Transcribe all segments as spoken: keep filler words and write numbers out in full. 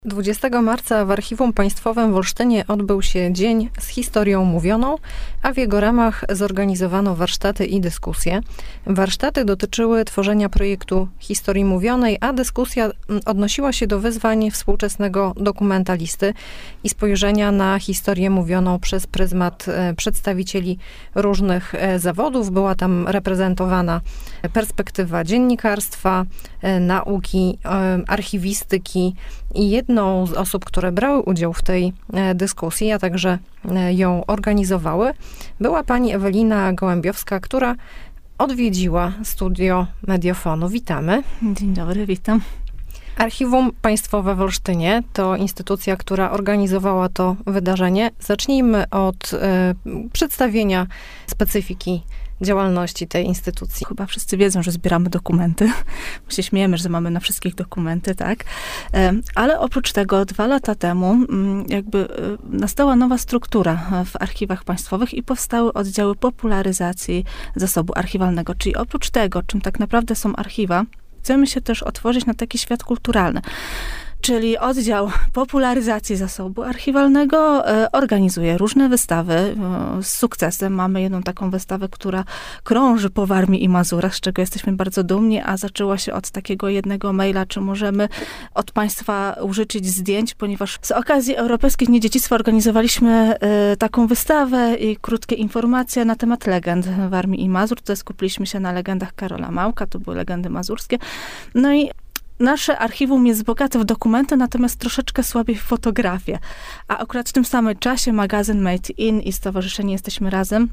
dwudziestego marca w Archiwum Państwowym w Olsztynie odbył się Dzień z historią mówioną, a w jego ramach zorganizowano warsztaty i dyskusje. Warsztaty dotyczyły tworzenia projektu historii mówionej, a dyskusja odnosiła się do wyzwań współczesnego dokumentalisty i spojrzenia na historię mówioną przez pryzmat przedstawicieli różnych zawodów. Była tam reprezentowana perspektywa dziennikarstwa, nauki, archiwistyki i jedną z osób, które brały udział w tej dyskusji, a także ją organizowały, była pani Ewelina Gołębiowska, która odwiedziła studio Mediofonu. Witamy. Dzień dobry, witam. Archiwum Państwowe w Olsztynie to instytucja, która organizowała to wydarzenie. Zacznijmy od y, przedstawienia specyfiki działalności tej instytucji. Chyba wszyscy wiedzą, że zbieramy dokumenty. My się śmiejemy, że mamy na wszystkich dokumenty, tak? Ale oprócz tego dwa lata temu jakby nastała nowa struktura w archiwach państwowych i powstały oddziały popularyzacji zasobu archiwalnego. Czyli oprócz tego, czym tak naprawdę są archiwa, chcemy się też otworzyć na taki świat kulturalny. Czyli oddział popularyzacji zasobu archiwalnego e, organizuje różne wystawy e, z sukcesem. Mamy jedną taką wystawę, która krąży po Warmii i Mazurach, z czego jesteśmy bardzo dumni, a zaczęła się od takiego jednego maila, czy możemy od Państwa użyczyć zdjęć, ponieważ z okazji Europejskich Dni Dziedzictwa organizowaliśmy e, taką wystawę i krótkie informacje na temat legend Warmii i Mazur. Tutaj skupiliśmy się na legendach Karola Małka, to były legendy mazurskie. No i nasze archiwum jest bogate w dokumenty, natomiast troszeczkę słabiej w fotografię. A akurat w tym samym czasie magazyn Made In i Stowarzyszenie Jesteśmy Razem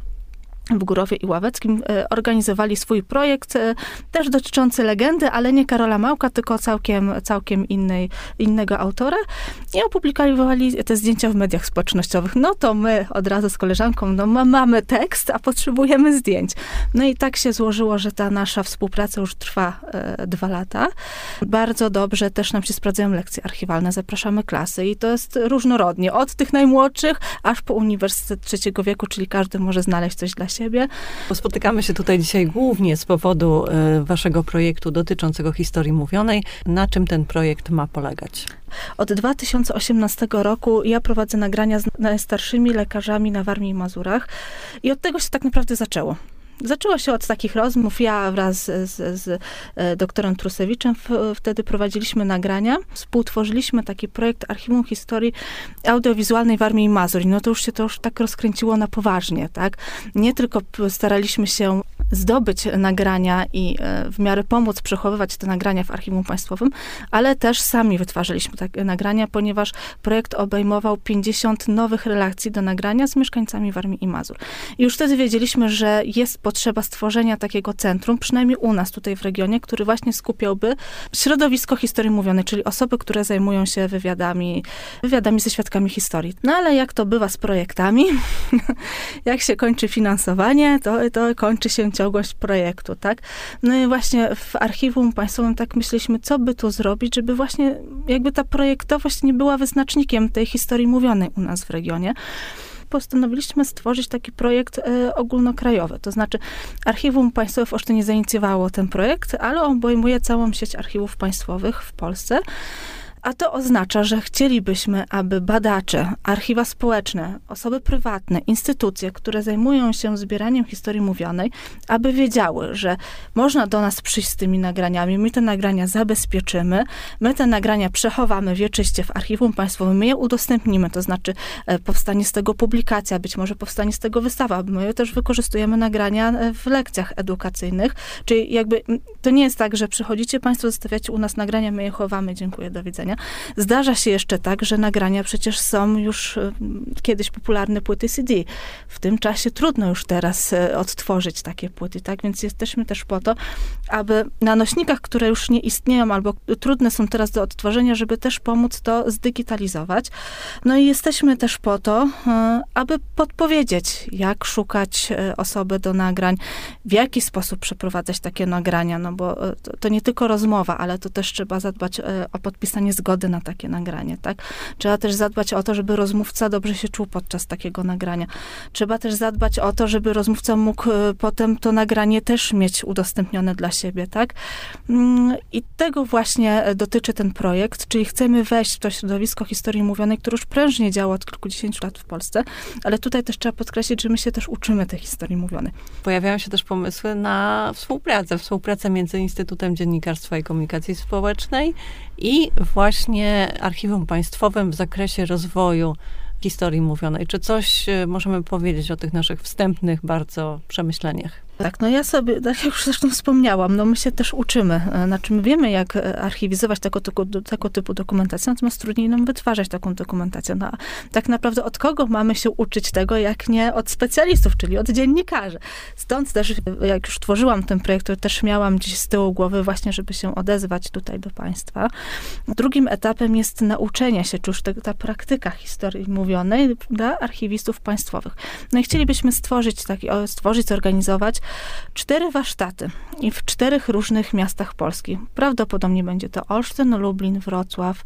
w Górowie i Ławeckim e, organizowali swój projekt, e, też dotyczący legendy, ale nie Karola Małka, tylko całkiem, całkiem innej, innego autora i opublikowali te zdjęcia w mediach społecznościowych. No to my od razu z koleżanką, no ma, mamy tekst, a potrzebujemy zdjęć. No i tak się złożyło, że ta nasza współpraca już trwa e, dwa lata. Bardzo dobrze też nam się sprawdzają lekcje archiwalne, zapraszamy klasy i to jest różnorodnie, od tych najmłodszych, aż po Uniwersytet Trzeciego Wieku, czyli każdy może znaleźć coś dla siebie. Siebie. Spotykamy się tutaj dzisiaj głównie z powodu y, waszego projektu dotyczącego historii mówionej. Na czym ten projekt ma polegać? Od dwa tysiące osiemnastego roku ja prowadzę nagrania z najstarszymi lekarzami na Warmii i Mazurach i od tego się tak naprawdę zaczęło. Zaczęło się od takich rozmów. Ja wraz z, z, z doktorem Trusewiczem w, wtedy prowadziliśmy nagrania. Współtworzyliśmy taki projekt Archiwum Historii Audiowizualnej Warmii i Mazur. No to już się to już tak rozkręciło na poważnie, tak? Nie tylko staraliśmy się zdobyć nagrania i w miarę pomóc przechowywać te nagrania w Archiwum Państwowym, ale też sami wytwarzaliśmy takie nagrania, ponieważ projekt obejmował pięćdziesiąt nowych relacji do nagrania z mieszkańcami Warmii i Mazur. I już wtedy wiedzieliśmy, że jest potrzeba stworzenia takiego centrum, przynajmniej u nas tutaj w regionie, który właśnie skupiałby środowisko historii mówionej, czyli osoby, które zajmują się wywiadami, wywiadami ze świadkami historii. No ale jak to bywa z projektami, jak się kończy finansowanie, to, to kończy się ciągłość projektu, tak? No i właśnie w Archiwum Państwowym tak myśleliśmy, co by tu zrobić, żeby właśnie jakby ta projektowość nie była wyznacznikiem tej historii mówionej u nas w regionie. Postanowiliśmy stworzyć taki projekt e, ogólnokrajowy. To znaczy Archiwum Państwowe w Olsztynie zainicjowało ten projekt, ale on obejmuje całą sieć archiwów państwowych w Polsce. A to oznacza, że chcielibyśmy, aby badacze, archiwa społeczne, osoby prywatne, instytucje, które zajmują się zbieraniem historii mówionej, aby wiedziały, że można do nas przyjść z tymi nagraniami, my te nagrania zabezpieczymy, my te nagrania przechowamy wieczyście w Archiwum Państwowym, my je udostępnimy, to znaczy e, powstanie z tego publikacja, być może powstanie z tego wystawa, my też wykorzystujemy nagrania w lekcjach edukacyjnych, czyli jakby to nie jest tak, że przychodzicie Państwo, zostawiacie u nas nagrania, my je chowamy, dziękuję, do widzenia. Zdarza się jeszcze tak, że nagrania przecież są już kiedyś popularne płyty C D. W tym czasie trudno już teraz odtworzyć takie płyty, tak? Więc jesteśmy też po to, aby na nośnikach, które już nie istnieją albo trudne są teraz do odtworzenia, żeby też pomóc to zdigitalizować. No i jesteśmy też po to, aby podpowiedzieć, jak szukać osoby do nagrań, w jaki sposób przeprowadzać takie nagrania, no bo to, to nie tylko rozmowa, ale to też trzeba zadbać o podpisanie zgody na takie nagranie, tak? Trzeba też zadbać o to, żeby rozmówca dobrze się czuł podczas takiego nagrania. Trzeba też zadbać o to, żeby rozmówca mógł potem to nagranie też mieć udostępnione dla siebie, tak? I tego właśnie dotyczy ten projekt, czyli chcemy wejść w to środowisko historii mówionej, które już prężnie działa od kilkudziesięciu lat w Polsce, ale tutaj też trzeba podkreślić, że my się też uczymy tej historii mówionej. Pojawiają się też pomysły na współpracę, współpracę między Instytutem Dziennikarstwa i Komunikacji Społecznej i właśnie Archiwum Państwowym w zakresie rozwoju historii mówionej. Czy coś możemy powiedzieć o tych naszych wstępnych bardzo przemyśleniach? Tak, no ja sobie, tak jak już zresztą wspomniałam, no my się też uczymy, znaczy my wiemy, jak archiwizować tego, tego, tego typu dokumentację, natomiast trudniej nam wytwarzać taką dokumentację. No, tak naprawdę od kogo mamy się uczyć tego, jak nie od specjalistów, czyli od dziennikarzy. Stąd też, jak już tworzyłam ten projekt, to też miałam gdzieś z tyłu głowy właśnie, żeby się odezwać tutaj do Państwa. Drugim etapem jest nauczenie się, czy już te, ta praktyka historii mówionej dla archiwistów państwowych. No i chcielibyśmy stworzyć, taki, stworzyć, zorganizować cztery warsztaty i w czterech różnych miastach Polski. Prawdopodobnie będzie to Olsztyn, Lublin, Wrocław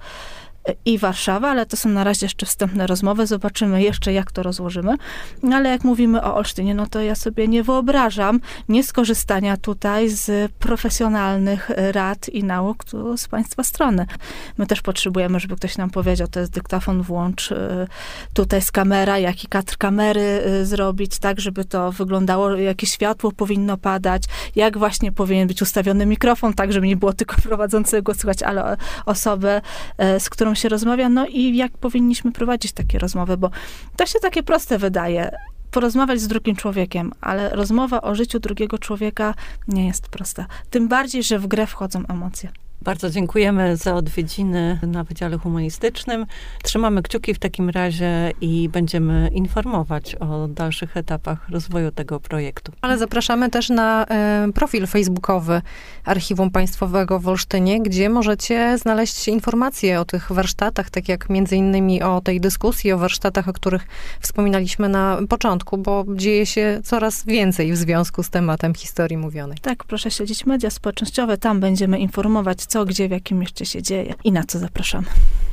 i Warszawa, ale to są na razie jeszcze wstępne rozmowy. Zobaczymy jeszcze, jak to rozłożymy. No ale jak mówimy o Olsztynie, no to ja sobie nie wyobrażam nieskorzystania tutaj z profesjonalnych rad i nauk tu z Państwa strony. My też potrzebujemy, żeby ktoś nam powiedział, to jest dyktafon, włącz, tutaj jest kamera, jaki kadr kamery zrobić, tak, żeby to wyglądało, jakie światło powinno padać, jak właśnie powinien być ustawiony mikrofon, tak, żeby nie było tylko prowadzącego słychać, ale osobę, z którą się rozmawia, no i jak powinniśmy prowadzić takie rozmowy, bo to się takie proste wydaje, porozmawiać z drugim człowiekiem, ale rozmowa o życiu drugiego człowieka nie jest prosta. Tym bardziej, że w grę wchodzą emocje. Bardzo dziękujemy za odwiedziny na Wydziale Humanistycznym. Trzymamy kciuki w takim razie i będziemy informować o dalszych etapach rozwoju tego projektu. Ale zapraszamy też na e, profil facebookowy Archiwum Państwowego w Olsztynie, gdzie możecie znaleźć informacje o tych warsztatach, tak jak między innymi o tej dyskusji, o warsztatach, o których wspominaliśmy na początku, bo dzieje się coraz więcej w związku z tematem historii mówionej. Tak, proszę śledzić media społecznościowe, tam będziemy informować, co, gdzie, w jakim mieście się dzieje i na co zapraszamy.